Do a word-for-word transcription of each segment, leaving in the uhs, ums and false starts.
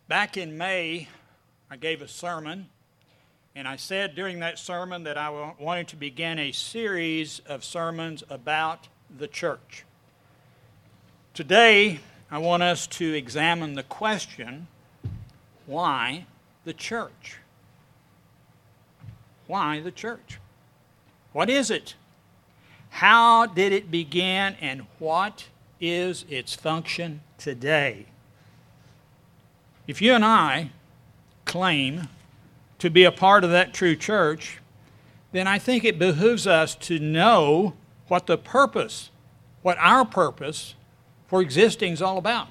Back in May, I gave a sermon, and I said during that sermon that I wanted to begin a series of sermons about the church. Today, I want us to examine the question, why the church? Why the church? What is it? How did it begin, and what is its function today? If you and I claim to be a part of that true church, then I think it behooves us to know what the purpose, what our purpose for existing is all about.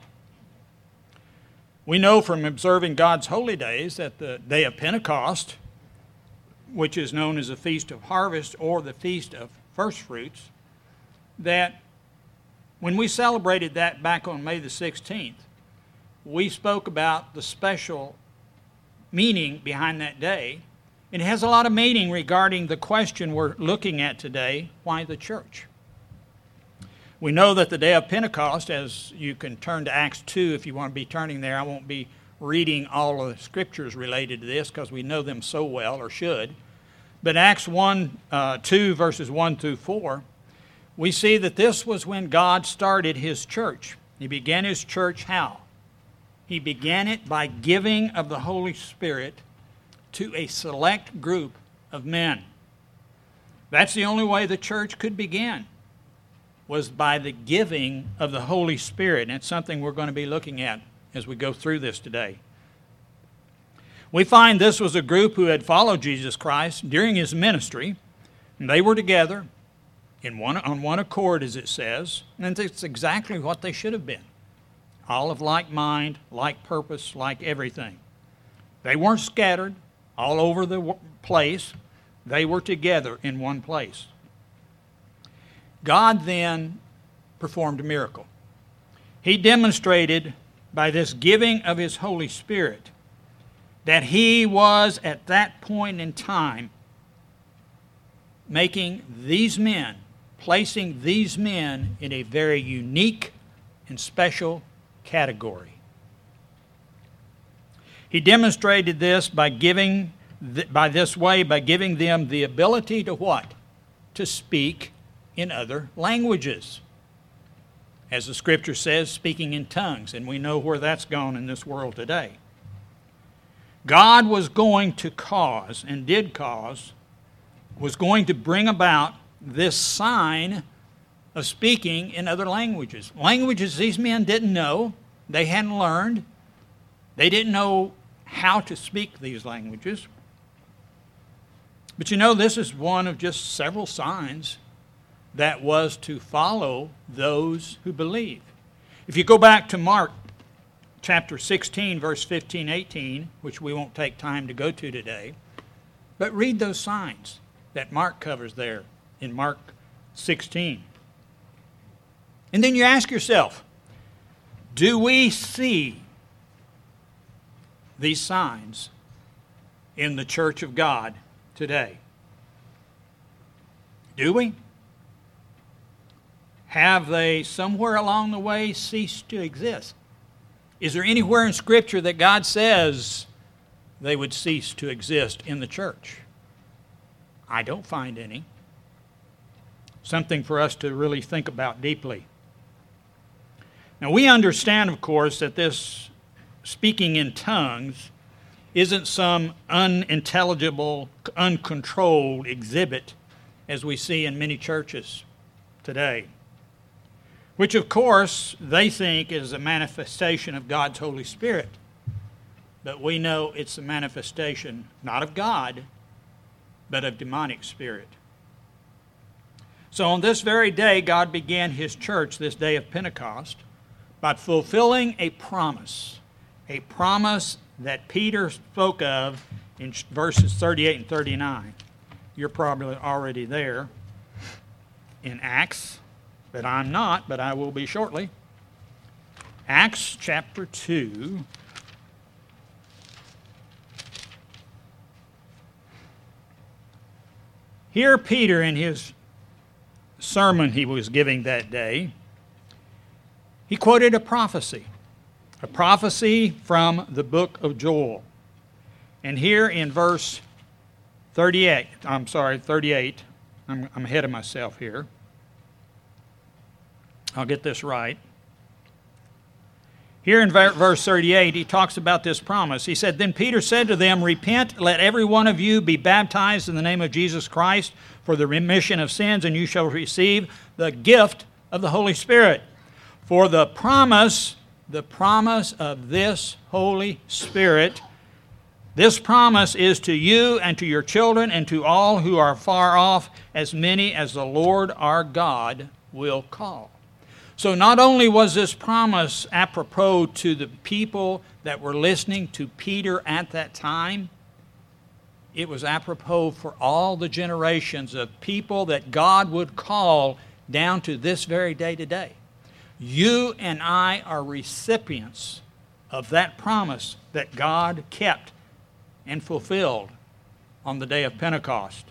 We know from observing God's holy days that the day of Pentecost, which is known as the Feast of Harvest or the Feast of First Fruits, that when we celebrated that back on May the sixteenth, we spoke about the special meaning behind that day. It has a lot of meaning regarding the question we're looking at today, why the church? We know that the day of Pentecost, as you can turn to Acts two if you want to be turning there. I won't be reading all of the scriptures related to this because we know them so well, or should. But Acts one, uh, two, verses one through four, we see that this was when God started His church. He began His church how? He began it by giving of the Holy Spirit to a select group of men. That's the only way the church could begin, was by the giving of the Holy Spirit. And it's something we're going to be looking at as we go through this today. We find this was a group who had followed Jesus Christ during His ministry, and they were together in one, on one accord, as it says, and it's exactly what they should have been. All of like mind, like purpose, like everything. They weren't scattered all over the place. They were together in one place. God then performed a miracle. He demonstrated by this giving of His Holy Spirit that He was at that point in time making these men, placing these men in a very unique and special category. He demonstrated this by giving, by this way, by giving them the ability to what? To speak in other languages. As the Scripture says, speaking in tongues, and we know where that's gone in this world today. God was going to cause, and did cause, was going to bring about this sign of speaking in other languages. Languages these men didn't know. They hadn't learned. They didn't know how to speak these languages. But you know, this is one of just several signs that was to follow those who believe. If you go back to Mark chapter sixteen, verse fifteen, eighteen, which we won't take time to go to today, but read those signs that Mark covers there in Mark sixteen. And then you ask yourself, do we see these signs in the church of God today? Do we? Have they somewhere along the way ceased to exist? Is there anywhere in Scripture that God says they would cease to exist in the church? I don't find any. Something for us to really think about deeply. Now, we understand, of course, that this speaking in tongues isn't some unintelligible, uncontrolled exhibit as we see in many churches today, which, of course, they think is a manifestation of God's Holy Spirit. But we know it's a manifestation not of God, but of demonic spirit. So on this very day, God began His church, this day of Pentecost, by fulfilling a promise, a promise that Peter spoke of in verses thirty-eight and thirty-nine. You're probably already there in Acts, but I'm not, but I will be shortly. Acts chapter two. Here Peter, in his sermon he was giving that day, he quoted a prophecy. A prophecy from the book of Joel. And here in verse thirty-eight, I'm sorry, thirty-eight, I'm, I'm ahead of myself here. I'll get this right. Here in verse thirty-eight, he talks about this promise. He said, "Then Peter said to them, Repent, let every one of you be baptized in the name of Jesus Christ for the remission of sins, and you shall receive the gift of the Holy Spirit. For the promise, the promise of this Holy Spirit, this promise is to you and to your children and to all who are far off, as many as the Lord our God will call." So not only was this promise apropos to the people that were listening to Peter at that time, it was apropos for all the generations of people that God would call down to this very day today. You and I are recipients of that promise that God kept and fulfilled on the day of Pentecost.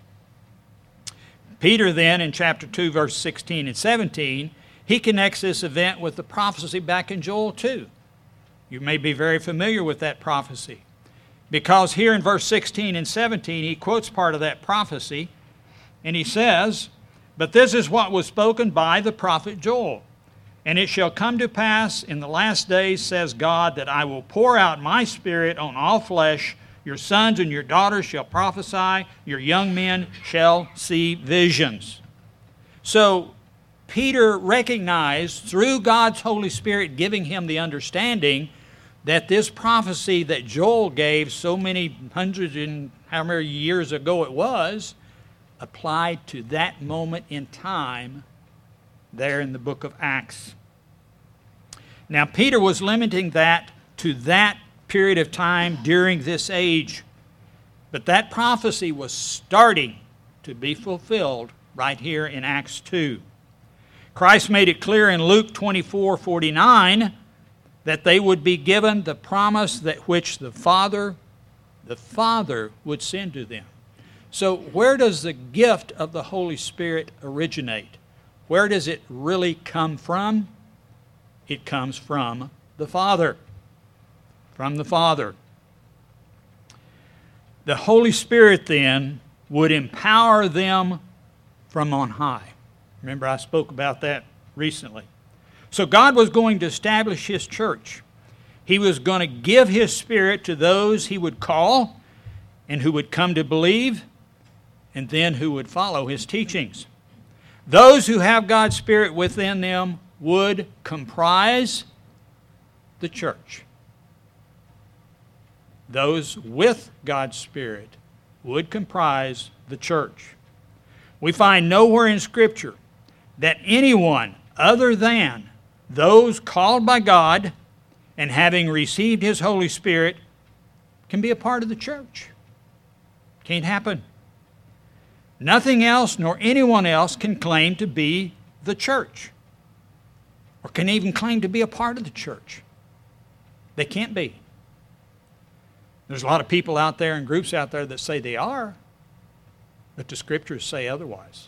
Peter then, in chapter two, verse sixteen and seventeen, he connects this event with the prophecy back in Joel two. You may be very familiar with that prophecy, because here in verse sixteen and seventeen, he quotes part of that prophecy, and he says, "But this is what was spoken by the prophet Joel. And it shall come to pass in the last days, says God, that I will pour out my Spirit on all flesh. Your sons and your daughters shall prophesy. Your young men shall see visions." So Peter recognized through God's Holy Spirit giving him the understanding that this prophecy that Joel gave so many hundreds and how many years ago it was, applied to that moment in time there in the book of Acts. Now, Peter was limiting that to that period of time during this age, but that prophecy was starting to be fulfilled right here in Acts two. Christ made it clear in Luke twenty-four forty-nine that they would be given the promise that which the Father, the Father would send to them. So where does the gift of the Holy Spirit originate? Where does it really come from? It comes from the Father. From the Father. The Holy Spirit then would empower them from on high. Remember, I spoke about that recently. So God was going to establish His church. He was going to give His Spirit to those He would call and who would come to believe, and then who would follow His teachings. Those who have God's Spirit within them would comprise the church. Those with God's Spirit would comprise the church. We find nowhere in Scripture that anyone other than those called by God and having received His Holy Spirit can be a part of the church. Can't happen. Nothing else nor anyone else can claim to be the church, or can even claim to be a part of the church. They can't be. There's a lot of people out there and groups out there that say they are, but the Scriptures say otherwise.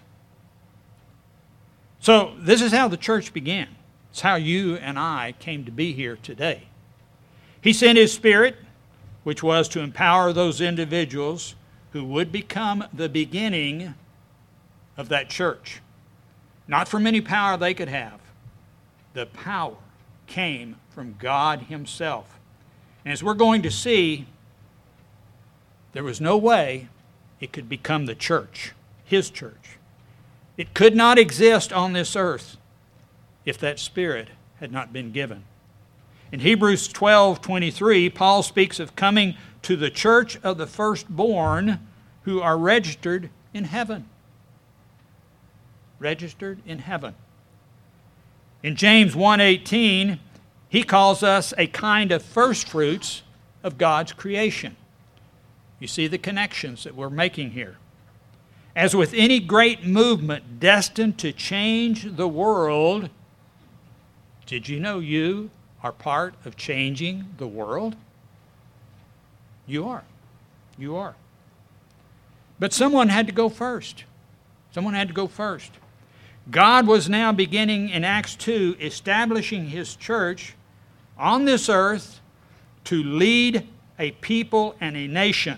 So this is how the church began. It's how you and I came to be here today. He sent His Spirit, which was to empower those individuals who would become the beginning of that church. Not from any power they could have. The power came from God Himself. And as we're going to see, there was no way it could become the church, His church. It could not exist on this earth if that Spirit had not been given. In Hebrews twelve twenty-three, Paul speaks of coming to the church of the firstborn who are registered in heaven. Registered in heaven. In James one eighteen, he calls us a kind of firstfruits of God's creation. You see the connections that we're making here. As with any great movement destined to change the world, did you know you are part of changing the world? You are. You are. But someone had to go first. Someone had to go first. God was now beginning in Acts two, establishing His church on this earth to lead a people and a nation,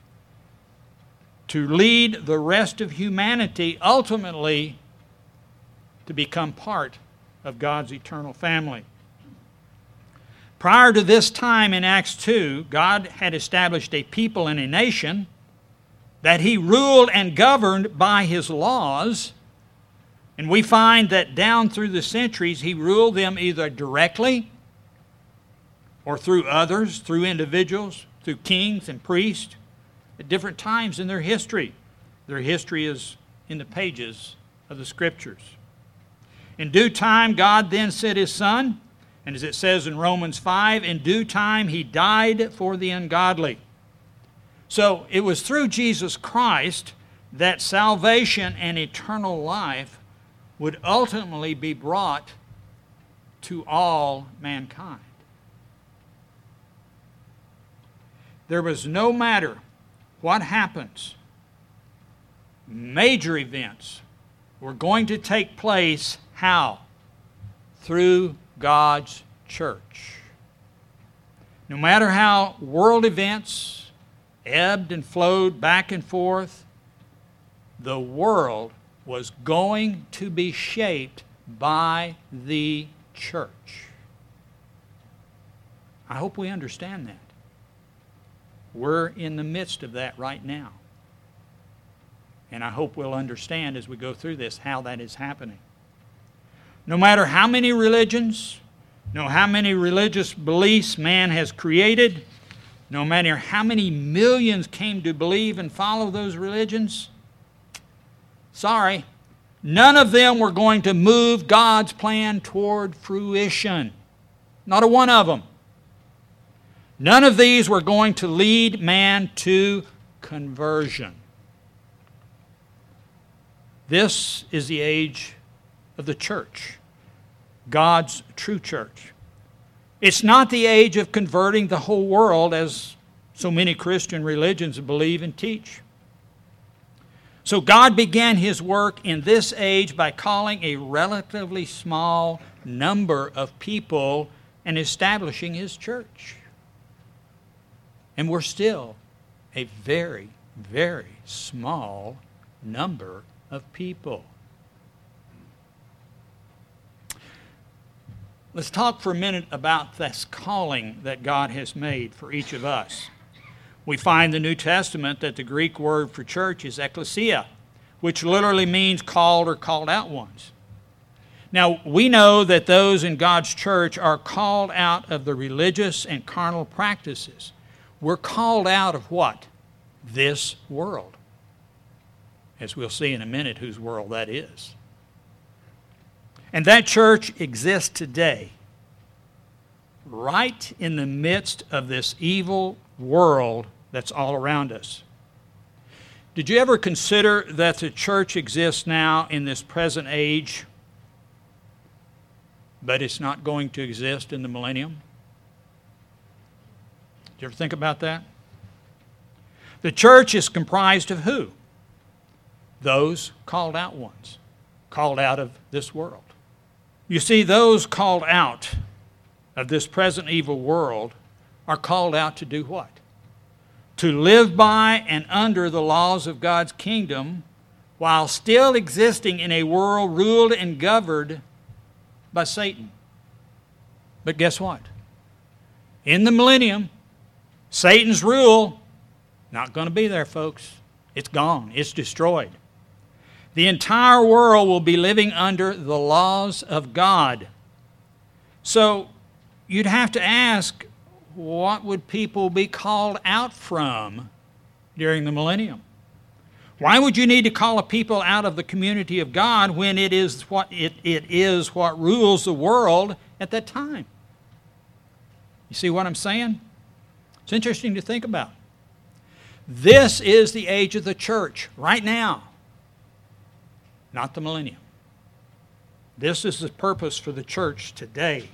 to lead the rest of humanity ultimately to become part of God's eternal family. Prior to this time in Acts two, God had established a people and a nation that He ruled and governed by His laws. And we find that down through the centuries, He ruled them either directly or through others, through individuals, through kings and priests, at different times in their history. Their history is in the pages of the Scriptures. In due time, God then sent His Son, and as it says in Romans five, in due time He died for the ungodly. So it was through Jesus Christ that salvation and eternal life would ultimately be brought to all mankind. There was no matter what happens, major events were going to take place. How? Through God's church. No matter how world events ebbed and flowed back and forth, the world was going to be shaped by the church. I hope we understand that. We're in the midst of that right now. And I hope we'll understand as we go through this how that is happening. No matter how many religions, no how many religious beliefs man has created, no matter how many millions came to believe and follow those religions, sorry, none of them were going to move God's plan toward fruition. Not a one of them. None of these were going to lead man to conversion. This is the age of the church, God's true church. It's not the age of converting the whole world as so many Christian religions believe and teach. So God began His work in this age by calling a relatively small number of people and establishing His church. And we're still a very, very small number of people. Let's talk for a minute about this calling that God has made for each of us. We find in the New Testament that the Greek word for church is ekklesia, which literally means called or called out ones. Now, we know that those in God's church are called out of the religious and carnal practices. We're called out of what? This world. As we'll see in a minute whose world that is. And that church exists today, right in the midst of this evil world that's all around us. Did you ever consider that the church exists now in this present age, but it's not going to exist in the millennium? Did you ever think about that? The church is comprised of who? Those called out ones, called out of this world. You see, those called out of this present evil world are called out to do what? To live by and under the laws of God's kingdom while still existing in a world ruled and governed by Satan. But guess what? In the millennium, Satan's rule, not going to be there, folks. It's gone. It's destroyed. The entire world will be living under the laws of God. So you'd have to ask, what would people be called out from during the millennium? Why would you need to call a people out of the community of God when it is what it, it is what rules the world at that time? You see what I'm saying? It's interesting to think about. This is the age of the church right now, not the millennium. This is the purpose for the church today.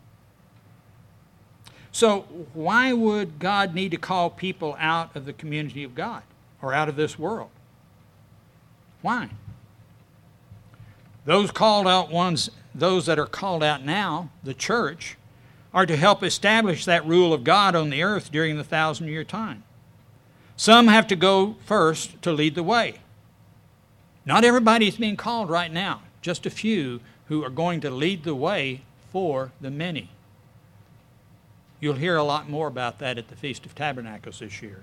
So why would God need to call people out of the community of God or out of this world? Why? Those called out ones, those that are called out now, the church, are to help establish that rule of God on the earth during the thousand-year time. Some have to go first to lead the way. Not everybody is being called right now, just a few who are going to lead the way for the many. You'll hear a lot more about that at the Feast of Tabernacles this year.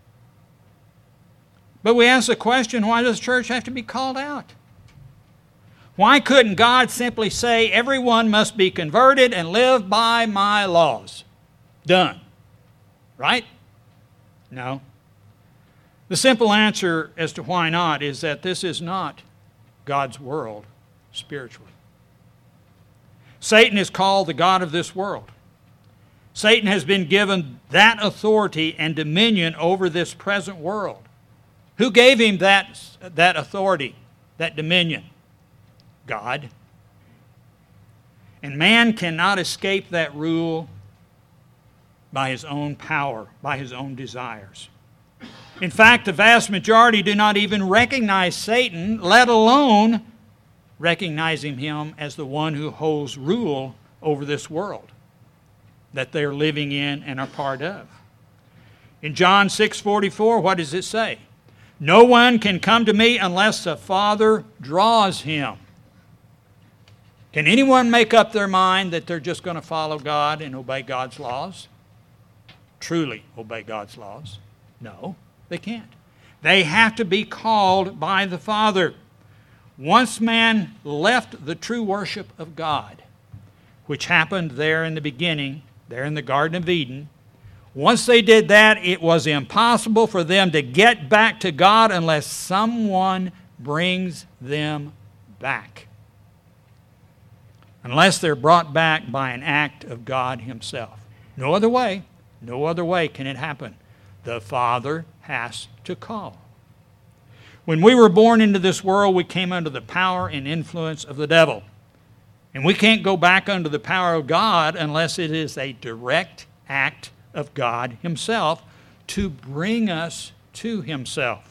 But we ask the question, why does the church have to be called out? Why couldn't God simply say, everyone must be converted and live by my laws? Done. Right? No. The simple answer as to why not is that this is not God's world spiritually. Satan is called the god of this world. Satan has been given that authority and dominion over this present world. Who gave him that, that authority, that dominion? God. And man cannot escape that rule by his own power, by his own desires. In fact, the vast majority do not even recognize Satan, let alone recognizing him as the one who holds rule over this world that they're living in and are part of. In John six forty-four, what does it say? No one can come to me unless the Father draws him. Can anyone make up their mind that they're just going to follow God and obey God's laws? Truly obey God's laws? No, they can't. They have to be called by the Father. Once man left the true worship of God, which happened there in the beginning, there in the Garden of Eden, once they did that, it was impossible for them to get back to God unless someone brings them back. Unless they're brought back by an act of God himself. No other way, no other way can it happen. The Father has to call. When we were born into this world, we came under the power and influence of the devil. And we can't go back under the power of God unless it is a direct act of God himself to bring us to himself.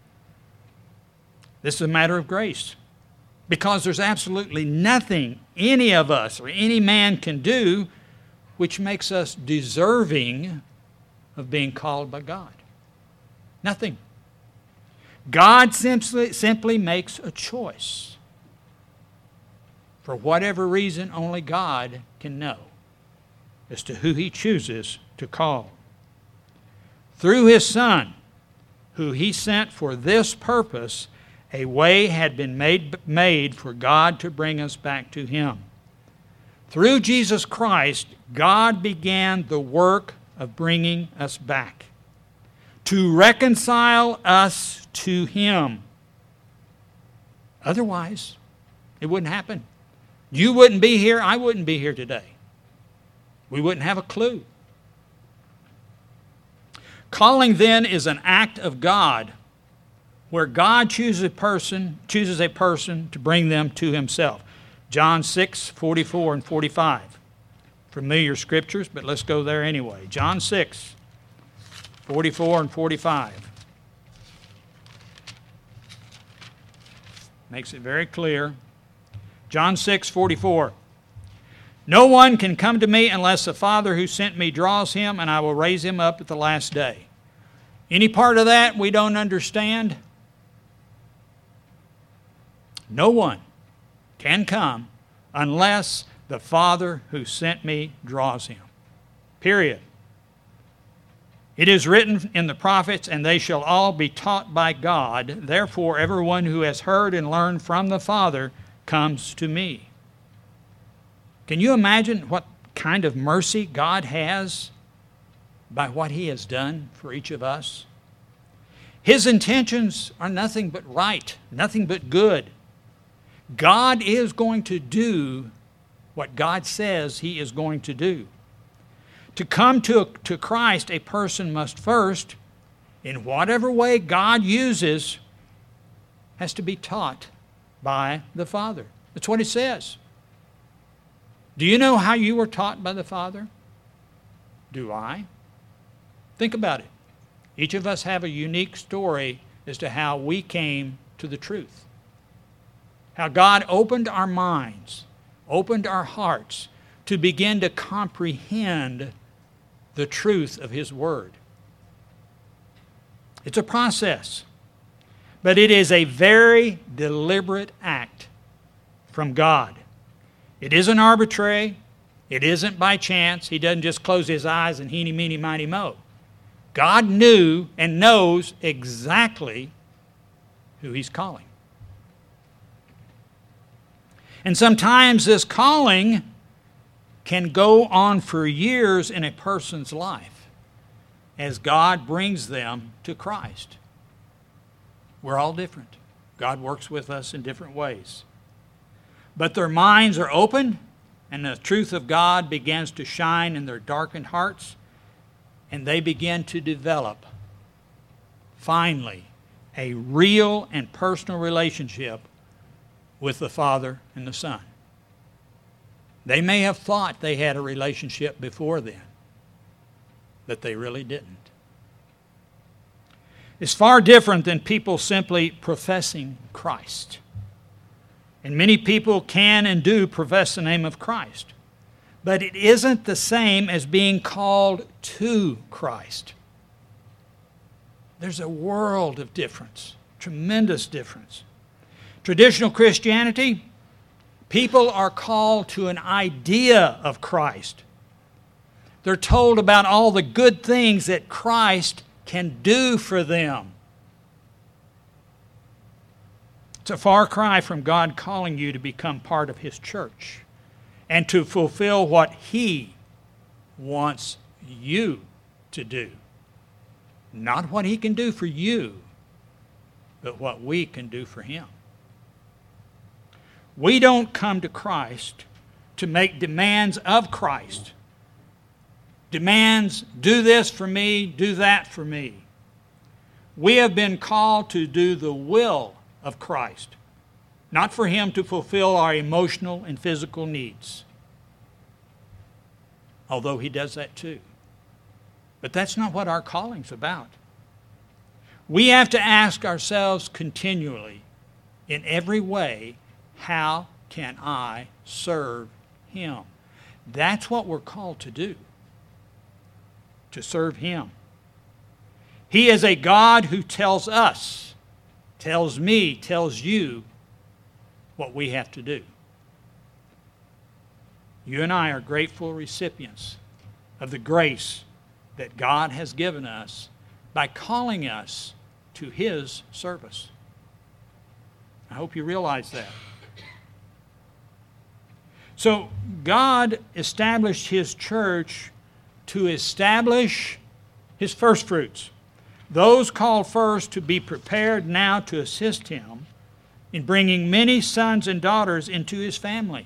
This is a matter of grace. Because there's absolutely nothing any of us or any man can do which makes us deserving of being called by God. Nothing. God simply, simply makes a choice. For whatever reason, only God can know as to who he chooses to call. Through his Son, who he sent for this purpose, a way had been made, made for God to bring us back to him. Through Jesus Christ, God began the work of bringing us back, to reconcile us to him. Otherwise, it wouldn't happen. You wouldn't be here, I wouldn't be here today. We wouldn't have a clue. Calling then is an act of God, where God chooses a person, chooses a person to bring them to himself. John six forty-four and forty-five. Familiar scriptures, but let's go there anyway. John six forty-four and forty-five. Makes it very clear. John six forty-four. No one can come to me unless the Father who sent me draws him, and I will raise him up at the last day. Any part of that we don't understand? No one can come unless the Father who sent me draws him. Period. It is written in the prophets, and they shall all be taught by God. Therefore, everyone who has heard and learned from the Father comes to me. Can you imagine what kind of mercy God has by what he has done for each of us? His intentions are nothing but right, nothing but good. God is going to do what God says he is going to do. To come to, to Christ, a person must first, in whatever way God uses, has to be taught by the Father. That's what it says. Do you know how you were taught by the Father? Do I? Think about it. Each of us have a unique story as to how we came to the truth. How God opened our minds, opened our hearts to begin to comprehend the truth of His Word. It's a process, but it is a very deliberate act from God. It isn't arbitrary. It isn't by chance. He doesn't just close His eyes and heeny, meeny, miny, mo. God knew and knows exactly who He's calling. And sometimes this calling can go on for years in a person's life as God brings them to Christ. We're all different. God works with us in different ways. But their minds are open, and the truth of God begins to shine in their darkened hearts, and they begin to develop, finally, a real and personal relationship with the Father and the Son. They may have thought they had a relationship before then, but they really didn't. It's far different than people simply professing Christ. And many people can and do profess the name of Christ. But it isn't the same as being called to Christ. There's a world of difference, tremendous difference. Traditional Christianity, people are called to an idea of Christ. They're told about all the good things that Christ can do for them. It's a far cry from God calling you to become part of His church and to fulfill what He wants you to do. Not what He can do for you, but what we can do for Him. We don't come to Christ to make demands of Christ. Demands, do this for me, do that for me. We have been called to do the will of Christ, not for Him to fulfill our emotional and physical needs. Although He does that too. But that's not what our calling's about. We have to ask ourselves continually, in every way, how can I serve Him? That's what we're called to do. To serve Him. He is a God who tells us, tells me, tells you what we have to do. You and I are grateful recipients of the grace that God has given us by calling us to His service. I hope you realize that. So God established His church to establish His first fruits, those called first to be prepared now to assist Him in bringing many sons and daughters into His family.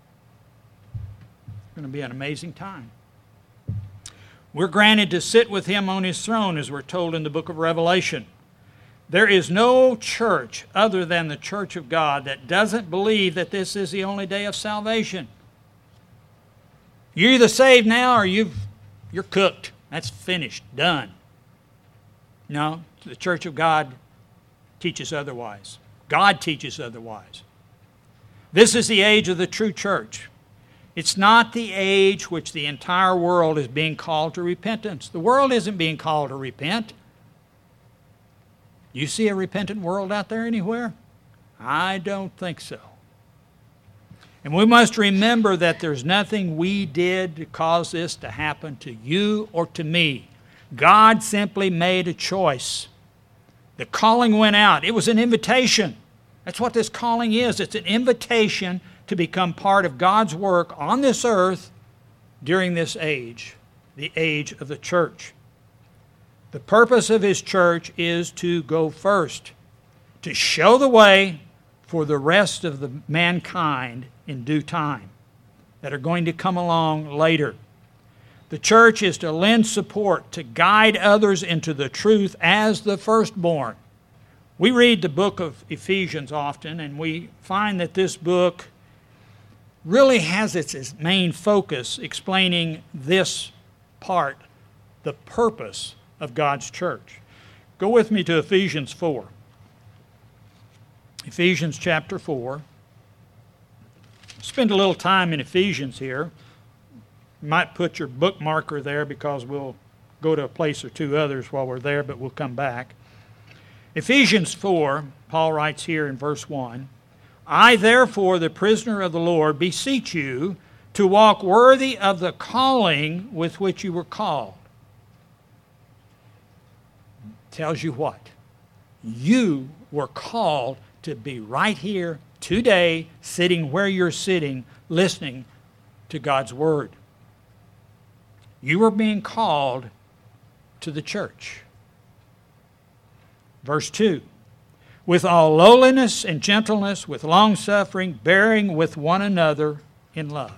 It's going to be an amazing time. We're granted to sit with Him on His throne, as we're told in the book of Revelation. There is no church other than the church of God that doesn't believe that this is the only day of salvation. You're either saved now or you've You're cooked. That's finished. Done. No, the church of God teaches otherwise. God teaches otherwise. This is the age of the true church. It's not the age which the entire world is being called to repentance. The world isn't being called to repent. You see a repentant world out there anywhere? I don't think so. And we must remember that there's nothing we did to cause this to happen to you or to me. God simply made a choice. The calling went out. It was an invitation. That's what this calling is. It's an invitation to become part of God's work on this earth during this age, the age of the church. The purpose of His church is to go first, to show the way for the rest of the mankind in due time that are going to come along later. The church is to lend support, to guide others into the truth as the firstborn. We read the book of Ephesians often, and we find that this book really has its main focus explaining this part, the purpose of God's church. Go with me to Ephesians four. Ephesians chapter four. Spend a little time in Ephesians here. You might put your bookmarker there because we'll go to a place or two others while we're there, but we'll come back. Ephesians four, Paul writes here in verse one, I therefore, the prisoner of the Lord, beseech you to walk worthy of the calling with which you were called. Tells you what? You were called to be right here today, sitting where you're sitting, listening to God's Word. You were being called to the church. Verse two, with all lowliness and gentleness, with long-suffering, bearing with one another in love.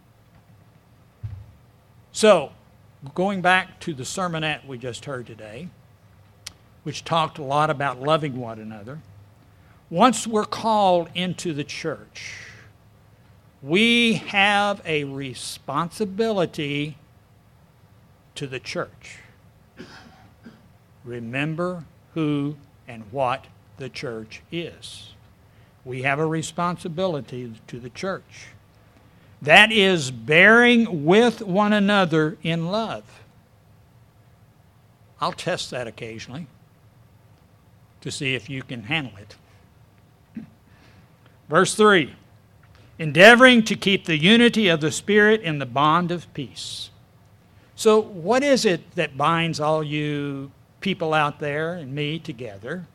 So, going back to the sermonette we just heard today, which talked a lot about loving one another, once we're called into the church, we have a responsibility to the church. Remember who and what the church is. We have a responsibility to the church. That is bearing with one another in love. I'll test that occasionally to see if you can handle it. Verse three, endeavoring to keep the unity of the Spirit in the bond of peace. So what is it that binds all you people out there and me together?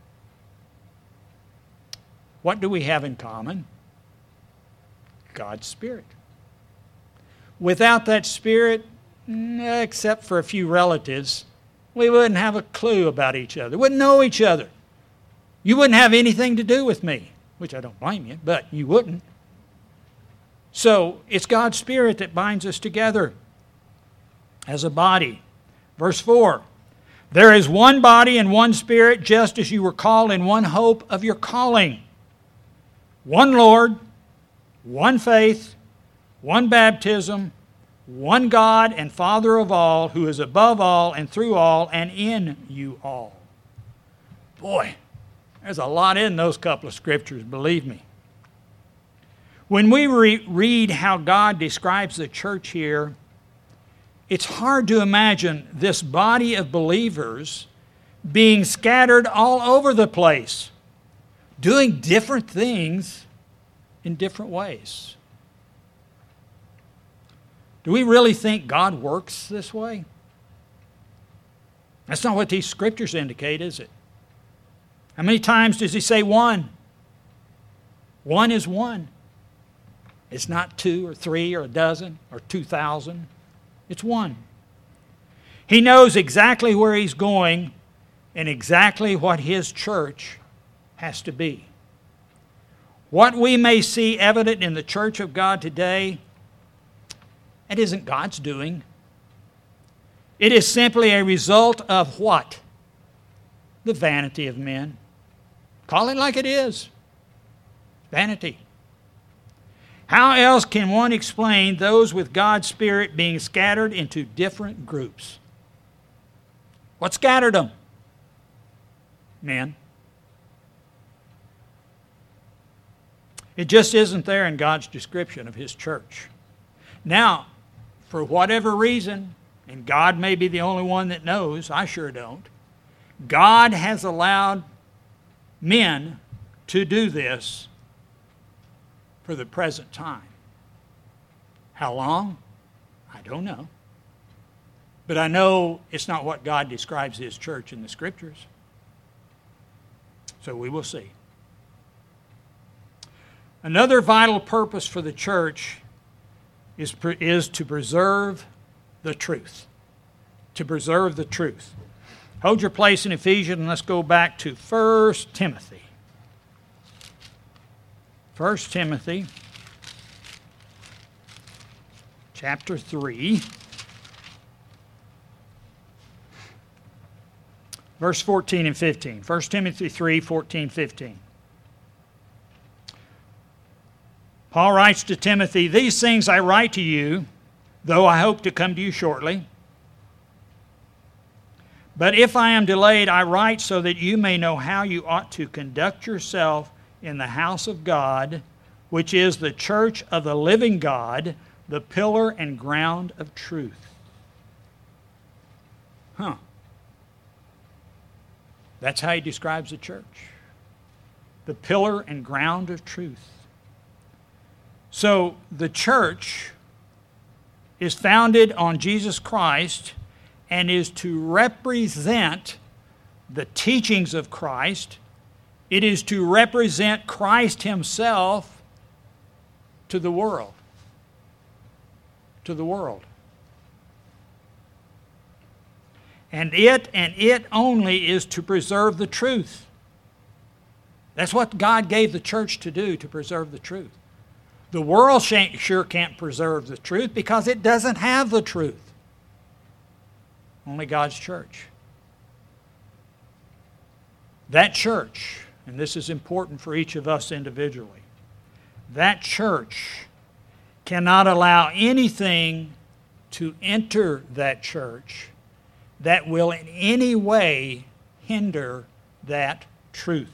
What do we have in common? God's Spirit. Without that Spirit, except for a few relatives, we wouldn't have a clue about each other, wouldn't know each other. You wouldn't have anything to do with me, which I don't blame you, but you wouldn't. So it's God's Spirit that binds us together as a body. Verse four, there is one body and one Spirit, just as you were called in one hope of your calling. One Lord, one faith, one baptism, one God and Father of all, who is above all and through all and in you all. Boy, there's a lot in those couple of scriptures, believe me. When we re- read how God describes the church here, it's hard to imagine this body of believers being scattered all over the place, doing different things in different ways. Do we really think God works this way? That's not what these scriptures indicate, is it? How many times does he say one? One is one. It's not two or three or a dozen or two thousand. It's one. He knows exactly where he's going and exactly what his church has to be. What we may see evident in the church of God today, it isn't God's doing. It is simply a result of what? The vanity of men. Call it like it is. Vanity. How else can one explain those with God's Spirit being scattered into different groups? What scattered them? Men. It just isn't there in God's description of His church. Now, for whatever reason, and God may be the only one that knows, I sure don't, God has allowed men to do this for the present time. How long? I don't know. But I know it's not what God describes His church in the Scriptures. So we will see. Another vital purpose for the church is, is to preserve the truth. To preserve the truth. Hold your place in Ephesians and let's go back to First Timothy. First Timothy chapter three. Verse fourteen and fifteen. First Timothy three, fourteen, fifteen. Paul writes to Timothy, "These things I write to you, though I hope to come to you shortly. But if I am delayed, I write so that you may know how you ought to conduct yourself in the house of God, which is the church of the living God, the pillar and ground of truth. Huh. That's how he describes the church. The pillar and ground of truth. So the church is founded on Jesus Christ and is to represent the teachings of Christ. It is to represent Christ himself to the world. To the world. And it and it only is to preserve the truth. That's what God gave the church to do, to preserve the truth. The world sure can't preserve the truth because it doesn't have the truth. Only God's church. That church, and this is important for each of us individually, that church cannot allow anything to enter that church that will in any way hinder that truth.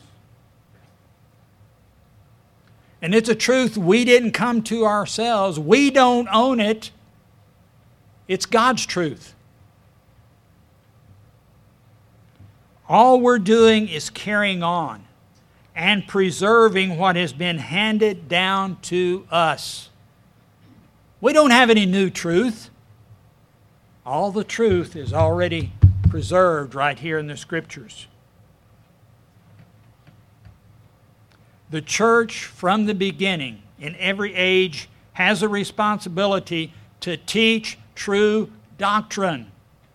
And it's a truth we didn't come to ourselves. We don't own it. It's God's truth. All we're doing is carrying on and preserving what has been handed down to us. We don't have any new truth. All the truth is already preserved right here in the Scriptures. The church from the beginning, in every age, has a responsibility to teach true doctrine.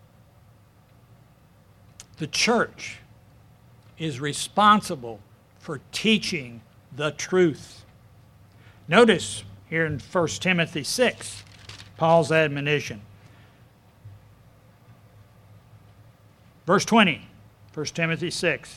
The church is responsible for teaching the truth. Notice here in First Timothy six, Paul's admonition. Verse twenty, First Timothy six.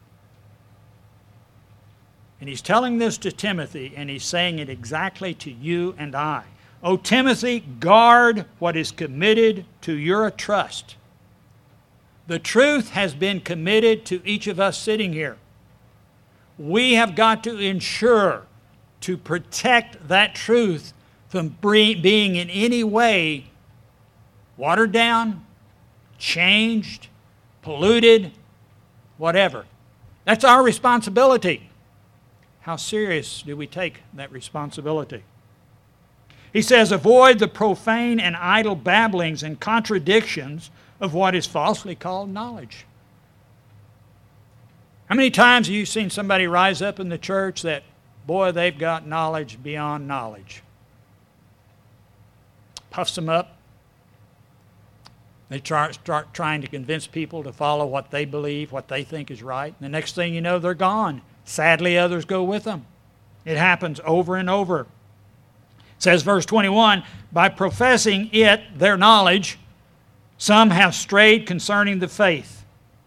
And he's telling this to Timothy, and he's saying it exactly to you and I. O Timothy, guard what is committed to your trust. The truth has been committed to each of us sitting here. We have got to ensure to protect that truth from being in any way watered down, changed, polluted, whatever. That's our responsibility. How serious do we take that responsibility? He says, avoid the profane and idle babblings and contradictions of what is falsely called knowledge. How many times have you seen somebody rise up in the church that, boy, they've got knowledge beyond knowledge? Puffs them up. They try, start trying to convince people to follow what they believe, what they think is right. And the next thing you know, they're gone. Sadly, others go with them. It happens over and over. It says, verse twenty-one, by professing it, their knowledge, some have strayed concerning the faith.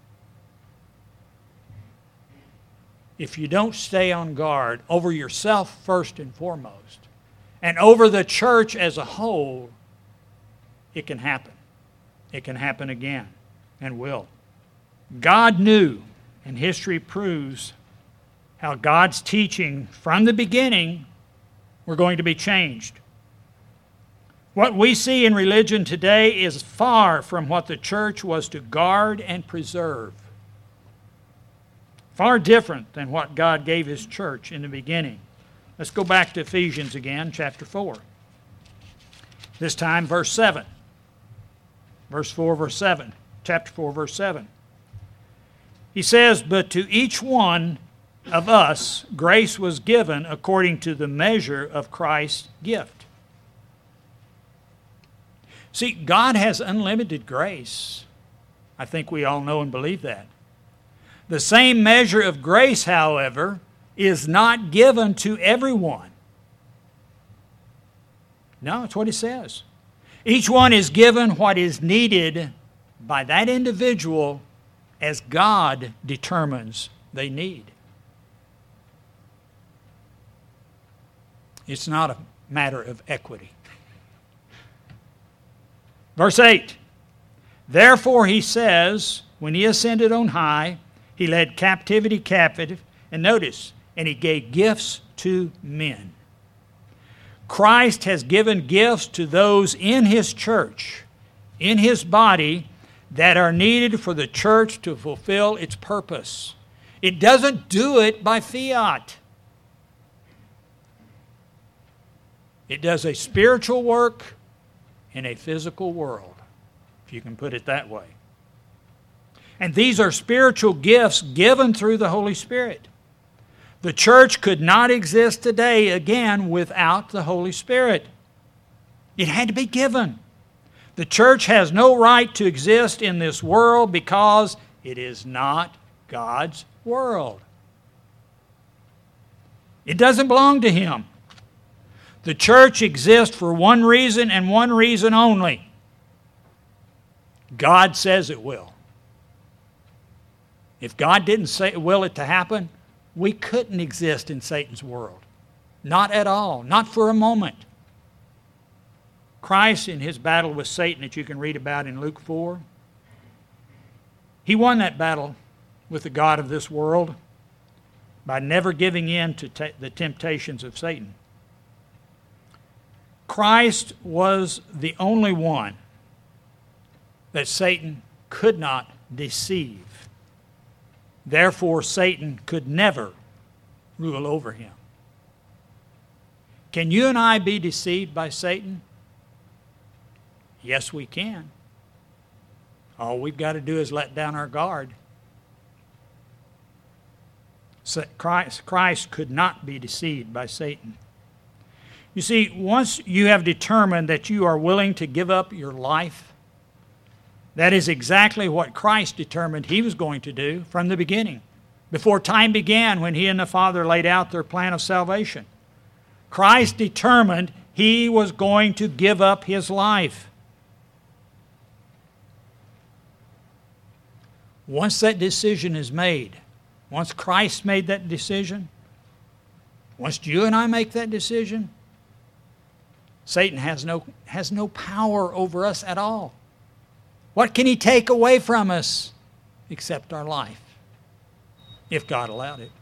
If you don't stay on guard over yourself first and foremost, and over the church as a whole, it can happen. It can happen again, and will. God knew, and history proves, how God's teaching from the beginning were going to be changed. What we see in religion today is far from what the church was to guard and preserve. Far different than what God gave His church in the beginning. Let's go back to Ephesians again, chapter four. This time, verse seven. Verse four, verse seven. Chapter four, verse seven. He says, but to each one of us grace was given according to the measure of Christ's gift. See, God has unlimited grace. I think we all know and believe that. The same measure of grace, however, is not given to everyone. No, that's what it says. Each one is given what is needed by that individual as God determines they need. It's not a matter of equity. Verse eight. Therefore he says, when he ascended on high, he led captivity captive. And notice, and he gave gifts to men. Christ has given gifts to those in His church, in His body, that are needed for the church to fulfill its purpose. It doesn't do it by fiat. It does a spiritual work in a physical world, if you can put it that way. And these are spiritual gifts given through the Holy Spirit. The church could not exist today, again, without the Holy Spirit. It had to be given. The church has no right to exist in this world because it is not God's world. It doesn't belong to Him. The church exists for one reason and one reason only. God says it will. If God didn't say, will it to happen, we couldn't exist in Satan's world. Not at all. Not for a moment. Christ, in His battle with Satan that you can read about in Luke four, He won that battle with the god of this world by never giving in to te- the temptations of Satan. Christ was the only one that Satan could not deceive. Therefore, Satan could never rule over him. Can you and I be deceived by Satan? Yes, we can. All we've got to do is let down our guard. Christ, Christ could not be deceived by Satan. You see, once you have determined that you are willing to give up your life, that is exactly what Christ determined He was going to do from the beginning, before time began when He and the Father laid out their plan of salvation. Christ determined He was going to give up His life. Once that decision is made, once Christ made that decision, once you and I make that decision, Satan has no, has no power over us at all. What can he take away from us except our life, if God allowed it?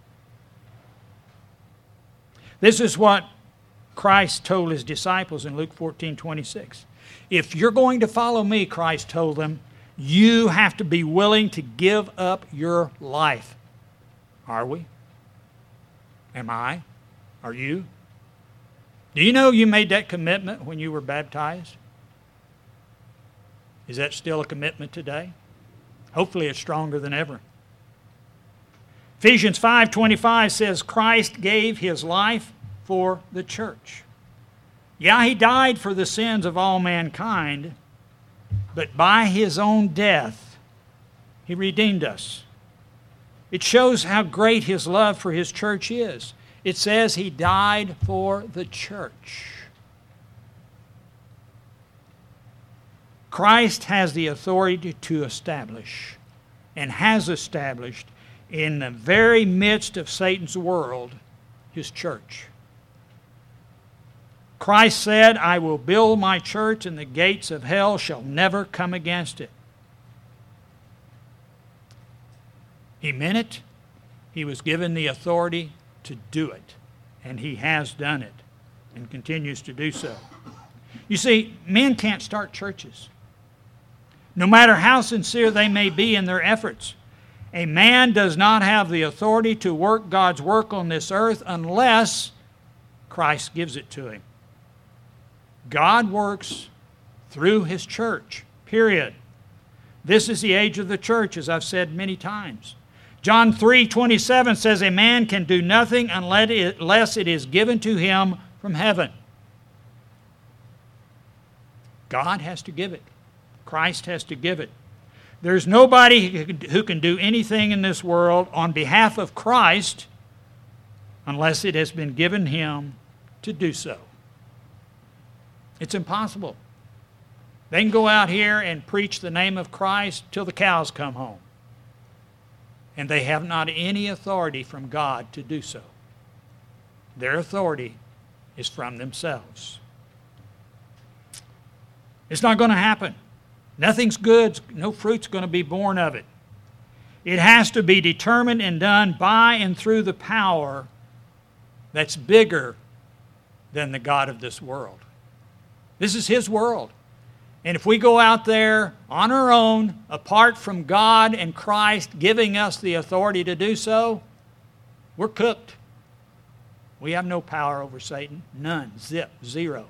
This is what Christ told His disciples in Luke fourteen twenty-six. If you're going to follow me, Christ told them, you have to be willing to give up your life. Are we? Am I? Are you? Do you know you made that commitment when you were baptized? Is that still a commitment today? Hopefully it's stronger than ever. Ephesians five twenty-five says Christ gave His life for the church. Yeah, He died for the sins of all mankind, but by His own death, He redeemed us. It shows how great His love for His church is. It says He died for the church. Christ has the authority to establish, and has established in the very midst of Satan's world, His church. Christ said, I will build my church and the gates of hell shall never come against it. He meant it. He was given the authority to do it. And He has done it and continues to do so. You see, men can't start churches. No matter how sincere they may be in their efforts, a man does not have the authority to work God's work on this earth unless Christ gives it to him. God works through His church, period. This is the age of the church, as I've said many times. John three twenty-seven says, a man can do nothing unless it is given to him from heaven. God has to give it. Christ has to give it. There's nobody who can do anything in this world on behalf of Christ unless it has been given Him to do so. It's impossible. They can go out here and preach the name of Christ till the cows come home. And they have not any authority from God to do so. Their authority is from themselves. It's not going to happen. Nothing's good, no fruit's going to be born of it. It has to be determined and done by and through the power that's bigger than the God of this world. This is His world. And if we go out there on our own, apart from God and Christ giving us the authority to do so, we're cooked. We have no power over Satan. None. Zip. Zero.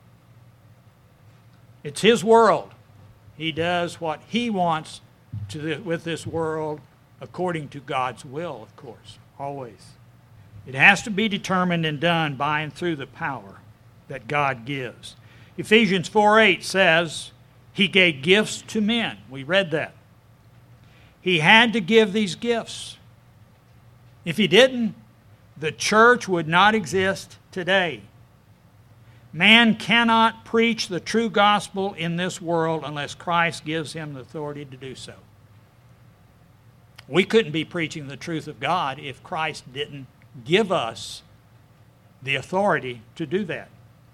It's His world. He does what He wants to the, with this world according to God's will, of course, always. It has to be determined and done by and through the power that God gives. Ephesians four eight says, He gave gifts to men. We read that. He had to give these gifts. If He didn't, the church would not exist today. Man cannot preach the true gospel in this world unless Christ gives him the authority to do so. We couldn't be preaching the truth of God if Christ didn't give us the authority to do that.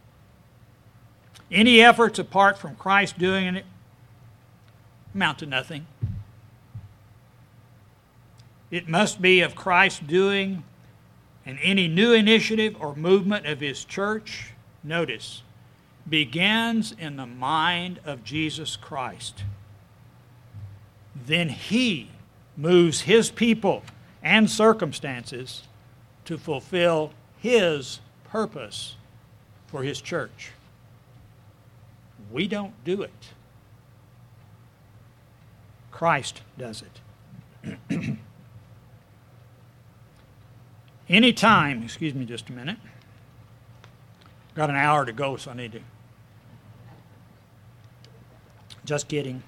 Any efforts apart from Christ doing it amount to nothing. It must be of Christ doing, and any new initiative or movement of His church, notice, begins in the mind of Jesus Christ. Then He moves His people and circumstances to fulfill His purpose for His church. We don't do it. Christ does it. Anytime, excuse me just a minute. Got an hour to go, so I need to. Just kidding.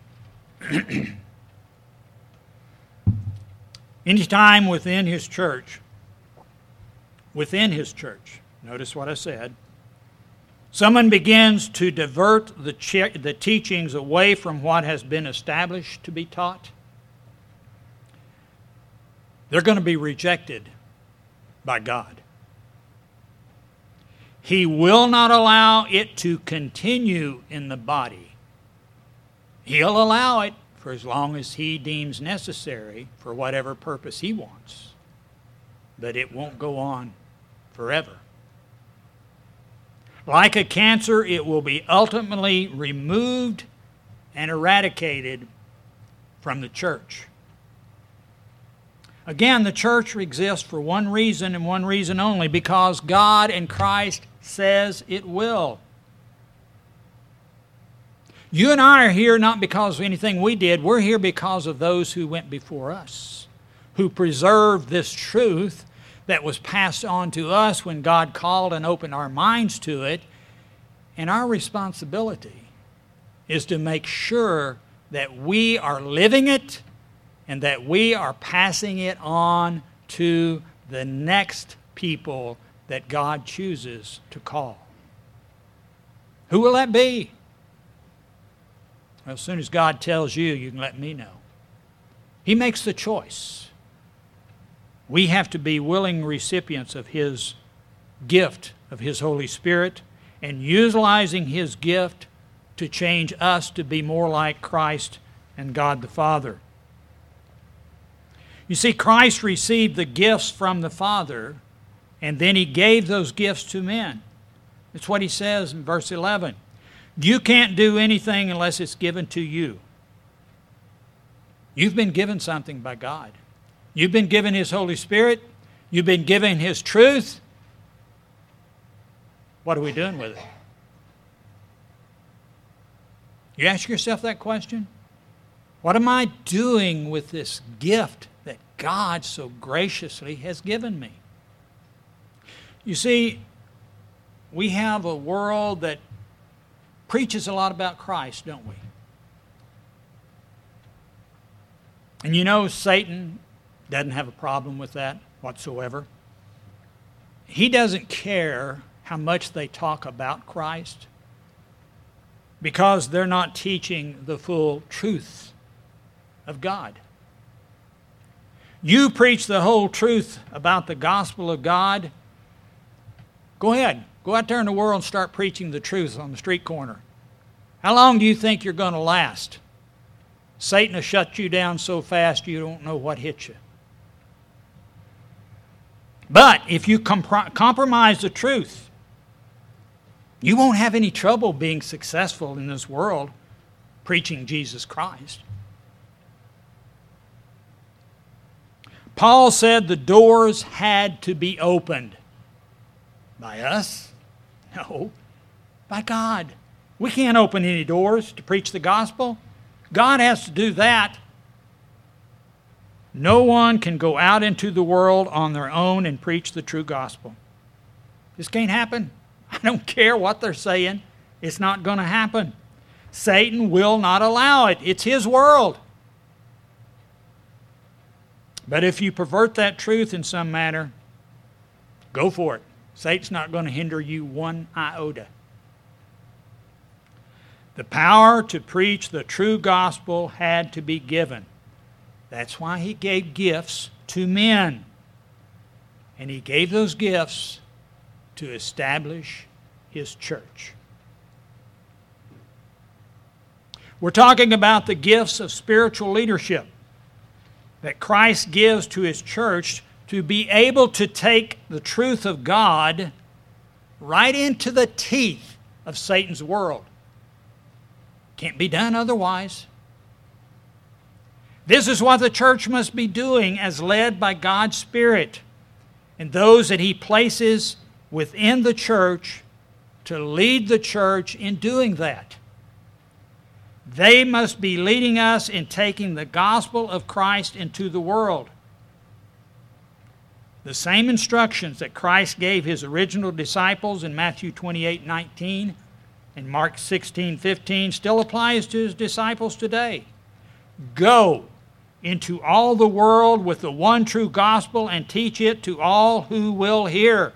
Anytime within His church, within His church, notice what I said, someone begins to divert the, che- the teachings away from what has been established to be taught, they're going to be rejected by God. He will not allow it to continue in the body. He'll allow it for as long as He deems necessary for whatever purpose He wants. But it won't go on forever. Like a cancer, it will be ultimately removed and eradicated from the church. Again, the church exists for one reason and one reason only, because God and Christ says it will. You and I are here not because of anything we did. We're here because of those who went before us, who preserved this truth that was passed on to us when God called and opened our minds to it. And our responsibility is to make sure that we are living it and that we are passing it on to the next people that God chooses to call. Who will that be? Well, as soon as God tells you, you can let me know. He makes the choice. We have to be willing recipients of His gift of His Holy Spirit and utilizing His gift to change us to be more like Christ and God the Father. You see, Christ received the gifts from the Father, and then He gave those gifts to men. That's what He says in verse eleven. You can't do anything unless it's given to you. You've been given something by God. You've been given His Holy Spirit. You've been given His truth. What are we doing with it? You ask yourself that question? What am I doing with this gift that God so graciously has given me? You see, we have a world that preaches a lot about Christ, don't we? And you know, Satan doesn't have a problem with that whatsoever. He doesn't care how much they talk about Christ, because they're not teaching the full truth of God. You preach the whole truth about the gospel of God. Go ahead. Go out there in the world and start preaching the truth on the street corner. How long do you think you're going to last? Satan will shut you down so fast you don't know what hit you. But if you comprom- compromise the truth, You won't have any trouble being successful in this world preaching Jesus Christ. Paul said the doors had to be opened. By us? No. By God. We can't open any doors to preach the gospel. God has to do that. No one can go out into the world on their own and preach the true gospel. This can't happen. I don't care what they're saying. It's not going to happen. Satan will not allow it. It's his world. But if you pervert that truth in some manner, go for it. Satan's not going to hinder you one iota. The power to preach the true gospel had to be given. That's why he gave gifts to men. And he gave those gifts to establish his church. We're talking about the gifts of spiritual leadership that Christ gives to his church to be able to take the truth of God right into the teeth of Satan's world. Can't be done otherwise. This is what the church must be doing as led by God's Spirit and those that he places within the church to lead the church in doing that. They must be leading us in taking the gospel of Christ into the world. The same instructions that Christ gave his original disciples in Matthew twenty-eight nineteen and Mark sixteen fifteen still applies to his disciples today. Go into all the world with the one true gospel and teach it to all who will hear.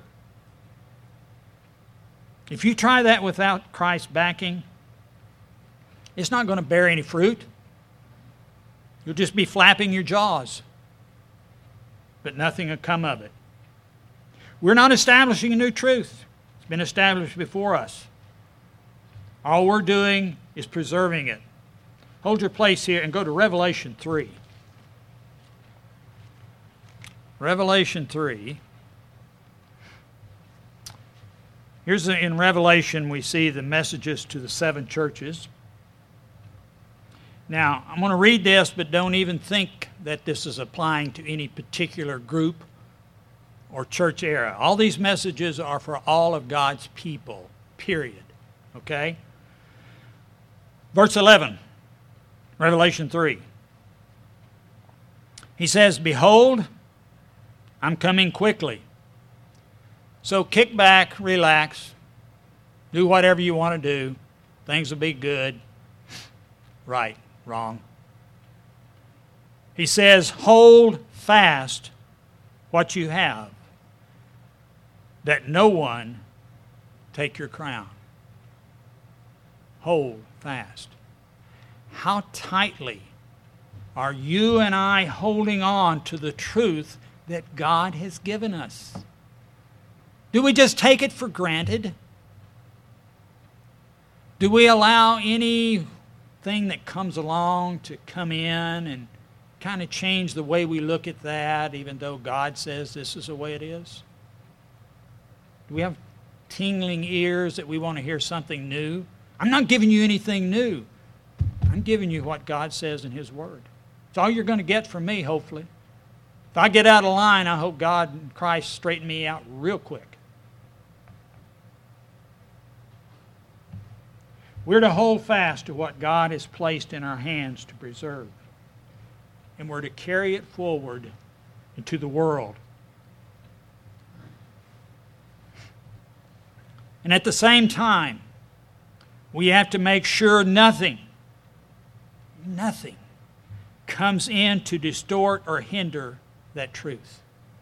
If you try that without Christ's backing, it's not going to bear any fruit. You'll just be flapping your jaws, but nothing will come of it. We're not establishing a new truth. It's been established before us. All we're doing is preserving it. Hold your place here and go to Revelation three. Revelation three. Here's the, in Revelation we see the messages to the seven churches. Now, I'm going to read this, but don't even think that this is applying to any particular group or church era. All these messages are for all of God's people, period. Okay? Verse eleven, Revelation three. He says, "Behold, I'm coming quickly." So kick back, relax, do whatever you want to do. Things will be good. Right, wrong. He says, hold fast what you have, that no one take your crown. Hold fast. How tightly are you and I holding on to the truth that God has given us? Do we just take it for granted? Do we allow anything that comes along to come in and kind of change the way we look at that, even though God says this is the way it is? Do we have tingling ears that we want to hear something new? I'm not giving you anything new. I'm giving you what God says in his word. It's all you're going to get from me, hopefully. If I get out of line, I hope God and Christ straighten me out real quick. We're to hold fast to what God has placed in our hands to preserve. And we're to carry it forward into the world. And at the same time, we have to make sure nothing, nothing comes in to distort or hinder that truth.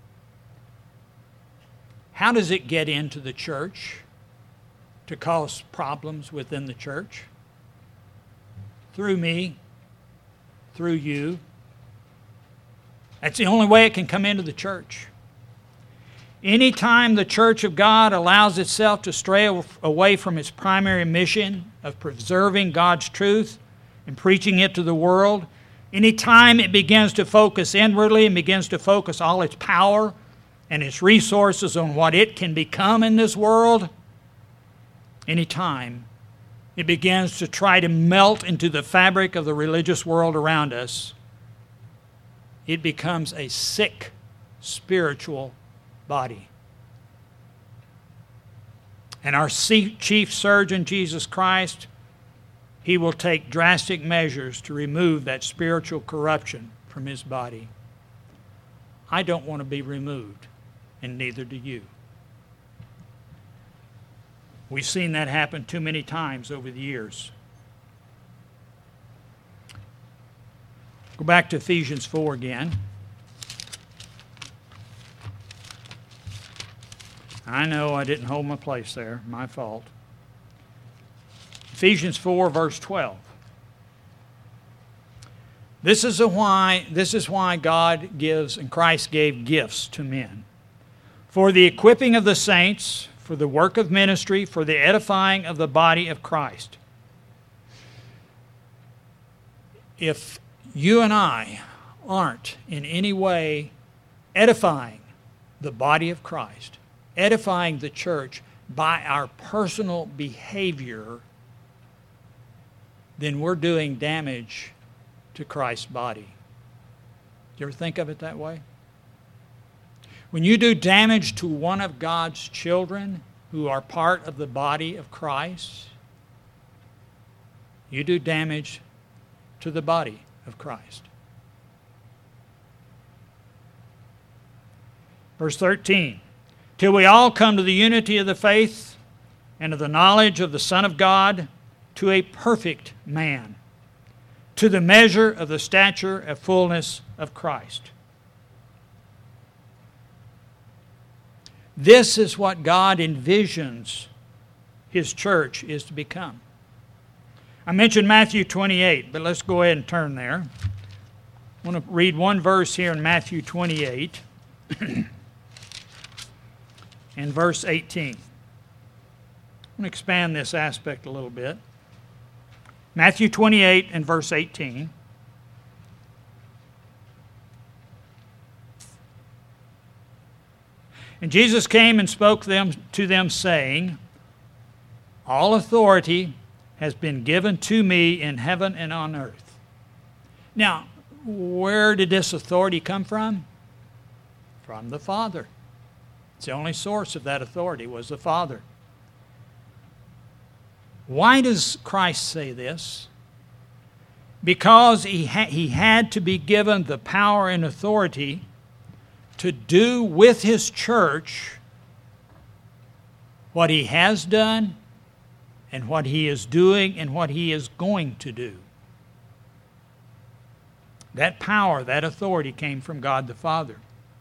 How does it get into the church to cause problems within the church? Through me, through you. That's the only way it can come into the church. Anytime the church of God allows itself to stray away from its primary mission of preserving God's truth and preaching it to the world, anytime it begins to focus inwardly and begins to focus all its power and its resources on what it can become in this world, anytime it begins to try to melt into the fabric of the religious world around us, it becomes a sick spiritual body. And our chief surgeon, Jesus Christ, He will take drastic measures to remove that spiritual corruption from His body. I don't want to be removed, and neither do you. We've seen that happen too many times over the years. Go back to Ephesians four again. I know I didn't hold my place there. My fault. Ephesians four, verse twelve. This is a why, this is why God gives and Christ gave gifts to men. For the equipping of the saints, for the work of ministry, for the edifying of the body of Christ. If you and I aren't in any way edifying the body of Christ, edifying the church by our personal behavior, then we're doing damage to Christ's body. Do you ever think of it that way? When you do damage to one of God's children who are part of the body of Christ, you do damage to the body of Christ. Verse thirteen, till we all come to the unity of the faith and of the knowledge of the Son of God, to a perfect man, to the measure of the stature of fullness of Christ. This is what God envisions His church is to become. I mentioned Matthew twenty-eight, but let's go ahead and turn there. I want to read one verse here in Matthew twenty-eight and verse eighteen. I'm going to expand this aspect a little bit. Matthew twenty-eight and verse eighteen. And Jesus came and spoke them, to them, saying, all authority has been given to me in heaven and on earth. Now, where did this authority come from? From the Father. It's the only source of that authority was the Father. Why does Christ say this? Because he, ha- he had to be given the power and authority to do with His church what He has done and what He is doing and what He is going to do. That power, that authority came from God the Father.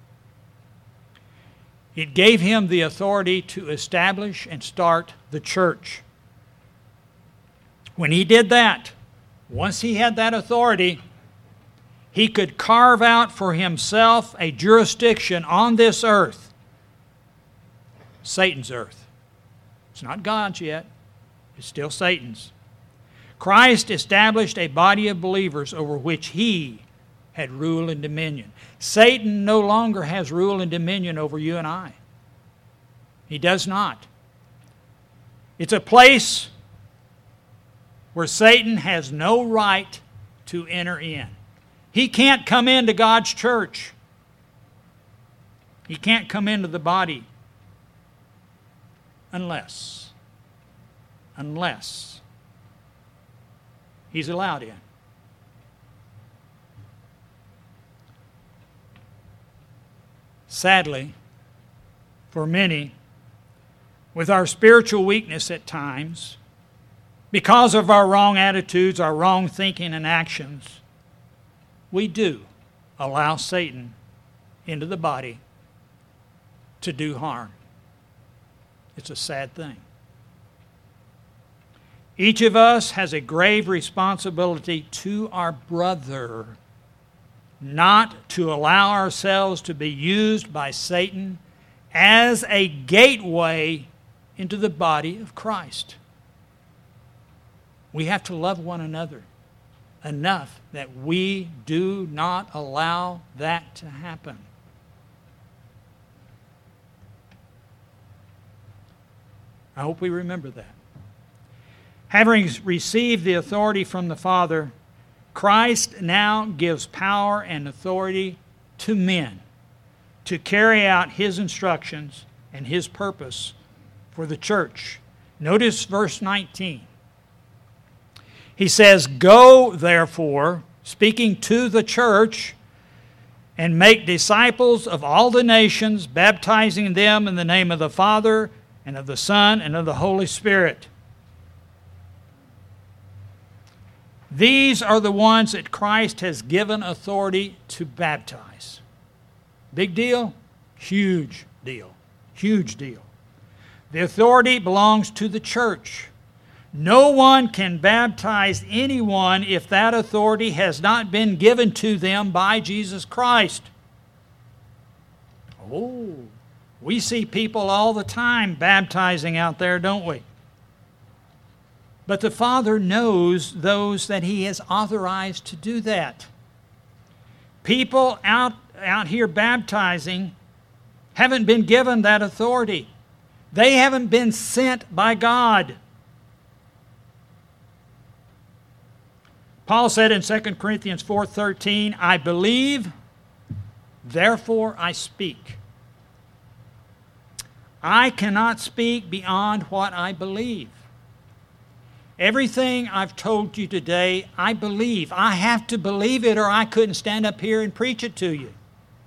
It gave Him the authority to establish and start the church. When He did that, once He had that authority, He could carve out for Himself a jurisdiction on this earth, Satan's earth. It's not God's yet. It's still Satan's. Christ established a body of believers over which He had rule and dominion. Satan no longer has rule and dominion over you and I. He does not. It's a place where Satan has no right to enter in. He can't come into God's church. He can't come into the body unless, unless he's allowed in. Sadly, for many, with our spiritual weakness at times, because of our wrong attitudes, our wrong thinking and actions, we do allow Satan into the body to do harm. It's a sad thing. Each of us has a grave responsibility to our brother not to allow ourselves to be used by Satan as a gateway into the body of Christ. We have to love one another enough that we do not allow that to happen. I hope we remember that. Having received the authority from the Father, Christ now gives power and authority to men to carry out His instructions and His purpose for the church. Notice verse nineteen. He says, "Go, therefore," speaking to the church, "and make disciples of all the nations, baptizing them in the name of the Father and of the Son and of the Holy Spirit." These are the ones that Christ has given authority to baptize. Big deal? Huge deal. Huge deal. The authority belongs to the church. No one can baptize anyone if that authority has not been given to them by Jesus Christ. Oh, we see people all the time baptizing out there, don't we? But the Father knows those that He has authorized to do that. People out, out here baptizing haven't been given that authority. They haven't been sent by God. Paul said in Second Corinthians four thirteen, "I believe, therefore I speak." I cannot speak beyond what I believe. Everything I've told you today, I believe. I have to believe it or I couldn't stand up here and preach it to you.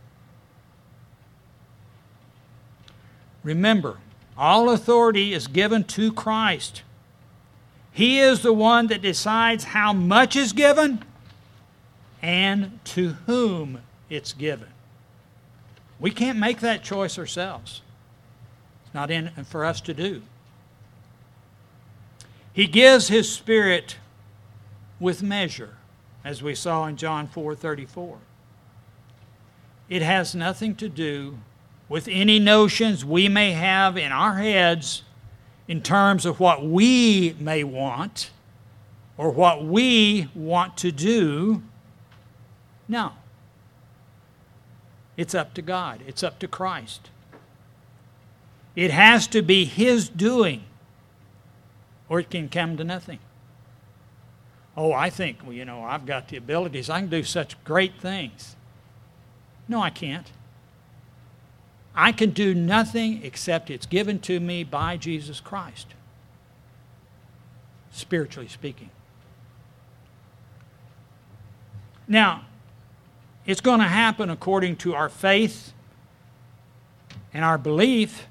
Remember, all authority is given to Christ. He is the one that decides how much is given and to whom it's given. We can't make that choice ourselves. It's not in for us to do. He gives His Spirit with measure, as we saw in John four thirty-four. It has nothing to do with any notions we may have in our heads in terms of what we may want or what we want to do. No. It's up to God. It's up to Christ. It has to be His doing, or it can come to nothing. Oh, I think, well, you know, I've got the abilities. I can do such great things. No, I can't. I can do nothing except it's given to me by Jesus Christ, spiritually speaking. Now, it's going to happen according to our faith and our belief,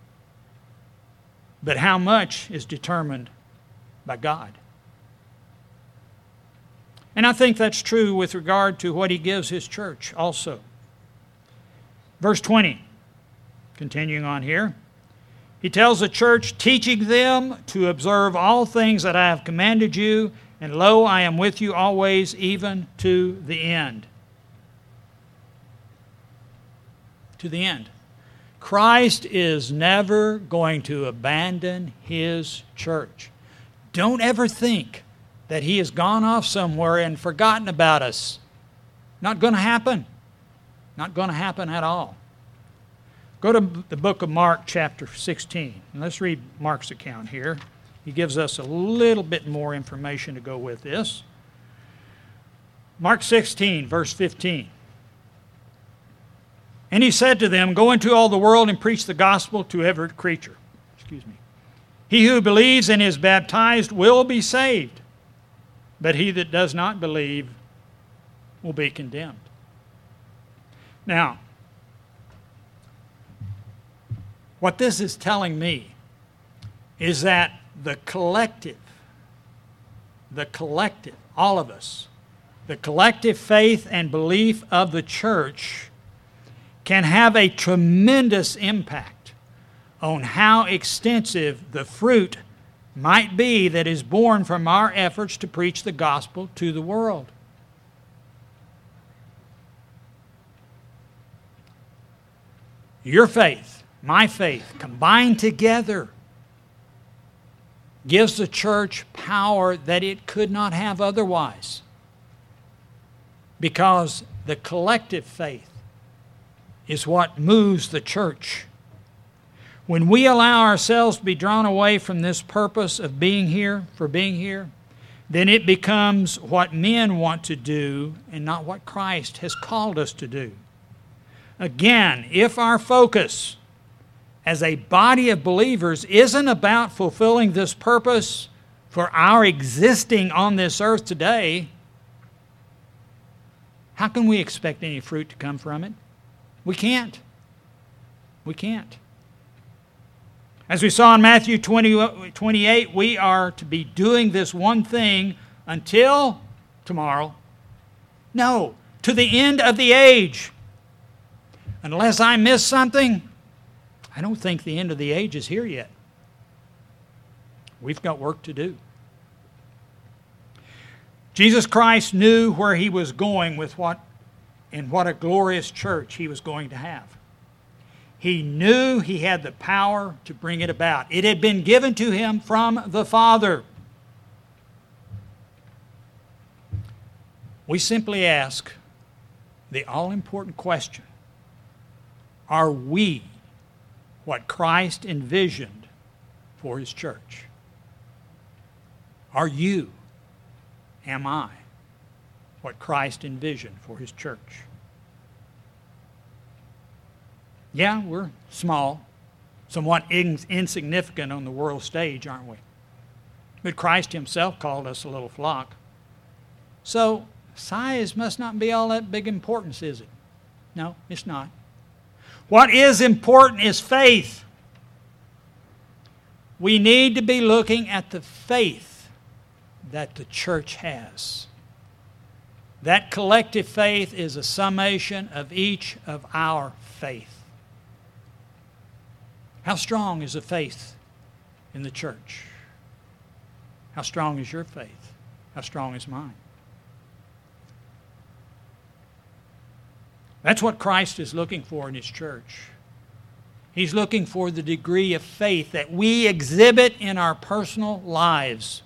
but how much is determined by God. And I think that's true with regard to what He gives His church also. Verse twenty, continuing on here, He tells the church, "Teaching them to observe all things that I have commanded you, and lo, I am with you always, even to the end." To the end. Christ is never going to abandon His church. Don't ever think that He has gone off somewhere and forgotten about us. Not going to happen. Not going to happen at all. Go to the book of Mark, chapter sixteen. And let's read Mark's account here. He gives us a little bit more information to go with this. Mark sixteen, verse fifteen. "And He said to them, Go into all the world and preach the gospel to every creature." Excuse me. "He who believes and is baptized will be saved, but he that does not believe will be condemned." Now, what this is telling me is that the collective, the collective, all of us, the collective faith and belief of the church can have a tremendous impact on how extensive the fruit might be that is born from our efforts to preach the gospel to the world. Your faith, my faith, combined together gives the church power that it could not have otherwise, because the collective faith is what moves the church. When we allow ourselves to be drawn away from this purpose of being here, for being here, then it becomes what men want to do and not what Christ has called us to do. Again, if our focus as a body of believers isn't about fulfilling this purpose for our existing on this earth today, how can we expect any fruit to come from it? We can't. We can't. As we saw in Matthew twenty, twenty-eight, we are to be doing this one thing until tomorrow. No, to the end of the age. Unless I miss something, I don't think the end of the age is here yet. We've got work to do. Jesus Christ knew where he was going with what and what a glorious church he was going to have. He knew he had the power to bring it about. It had been given to him from the Father. We simply ask the all-important question: are we what Christ envisioned for his church? Are you, am I, what Christ envisioned for his church? Yeah, we're small, somewhat ins- insignificant on the world stage, aren't we? But Christ himself called us a little flock. So size must not be all that big importance, is it? No, it's not. What is important is faith. We need to be looking at the faith that the church has. That collective faith is a summation of each of our faith. How strong is the faith in the church? How strong is your faith? How strong is mine? That's what Christ is looking for in his church. He's looking for the degree of faith that we exhibit in our personal lives.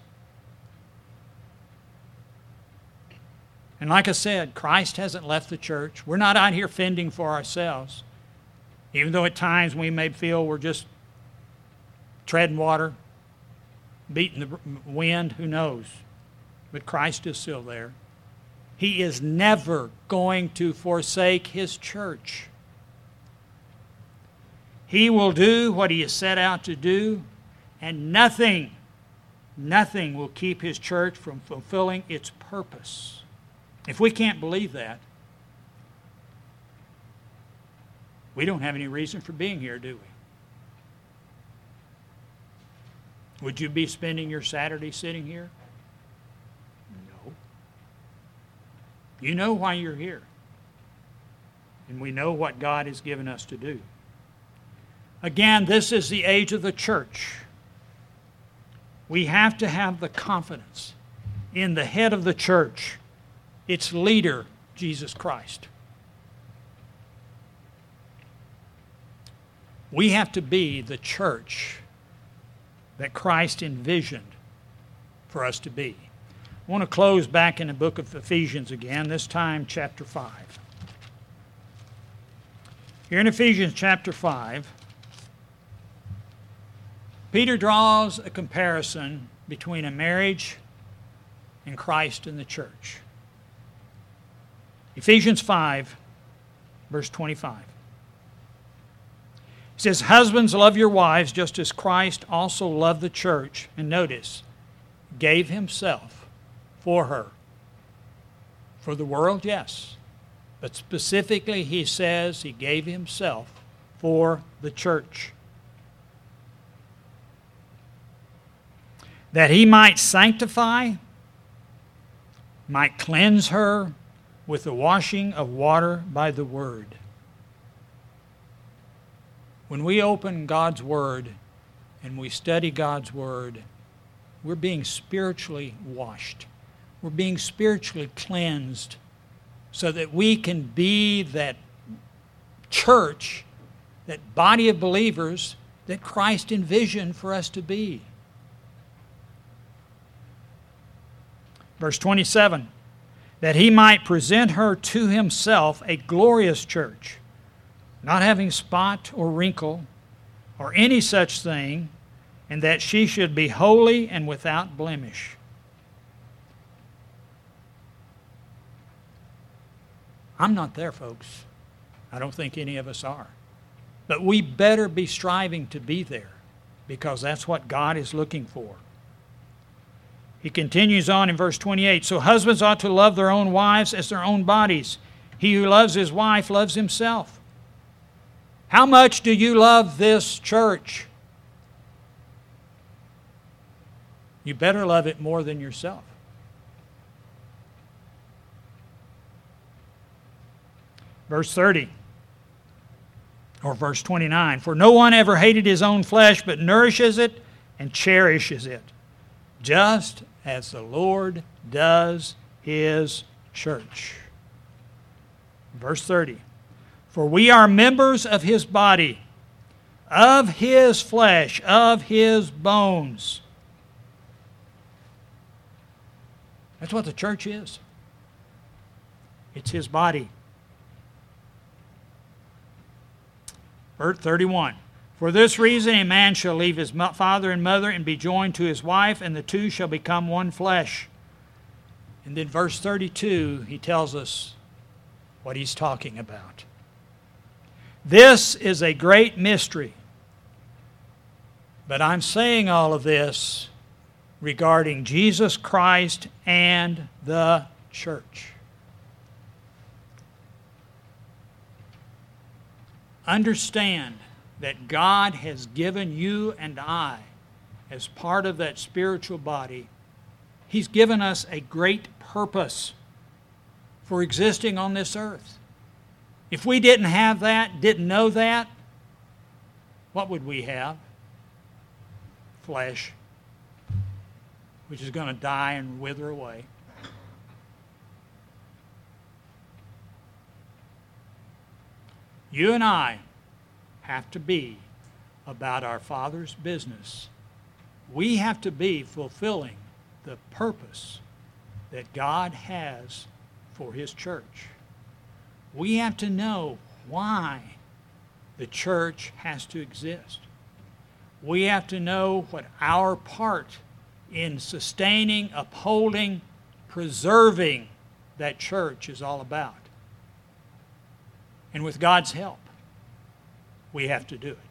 And like I said, Christ hasn't left the church. We're not out here fending for ourselves. Even though at times we may feel we're just treading water, beating the wind, who knows? But Christ is still there. He is never going to forsake his church. He will do what he has set out to do, and nothing, nothing will keep his church from fulfilling its purpose. If we can't believe that, we don't have any reason for being here, do we? Would you be spending your Saturday sitting here? No. You know why you're here. And we know what God has given us to do. Again, this is the age of the church. We have to have the confidence in the head of the church, its leader, Jesus Christ. We have to be the church that Christ envisioned for us to be. I want to close back in the book of Ephesians again, this time chapter five. Here in Ephesians chapter five, Peter draws a comparison between a marriage and Christ and the church. Ephesians five, verse twenty-five. It says, "Husbands, love your wives just as Christ also loved the church." And notice, gave himself for her. For the world, yes. But specifically, he says he gave himself for the church. That he might sanctify, might cleanse her with the washing of water by the word. When we open God's Word and we study God's Word, we're being spiritually washed. We're being spiritually cleansed so that we can be that church, that body of believers that Christ envisioned for us to be. Verse twenty-seven, that he might present her to himself a glorious church, not having spot or wrinkle or any such thing, and that she should be holy and without blemish. I'm not there, folks. I don't think any of us are. But we better be striving to be there, because that's what God is looking for. He continues on in verse twenty-eight, so husbands ought to love their own wives as their own bodies. He who loves his wife loves himself. How much do you love this church? You better love it more than yourself. Verse thirty, or verse twenty-nine, for no one ever hated his own flesh, but nourishes it and cherishes it, just as the Lord does His church. Verse thirty, for we are members of His body, of His flesh, of His bones. That's what the church is. It's His body. Verse thirty-one, for this reason a man shall leave his father and mother and be joined to his wife, and the two shall become one flesh. And then verse thirty-two, he tells us what he's talking about. This is a great mystery, but I'm saying all of this regarding Jesus Christ and the church. Understand that God has given you and I, as part of that spiritual body, He's given us a great purpose for existing on this earth. If we didn't have that, didn't know that, what would we have? Flesh, which is going to die and wither away. You and I have to be about our Father's business. We have to be fulfilling the purpose that God has for His church. We have to know why the church has to exist. We have to know what our part in sustaining, upholding, preserving that church is all about. And with God's help, we have to do it.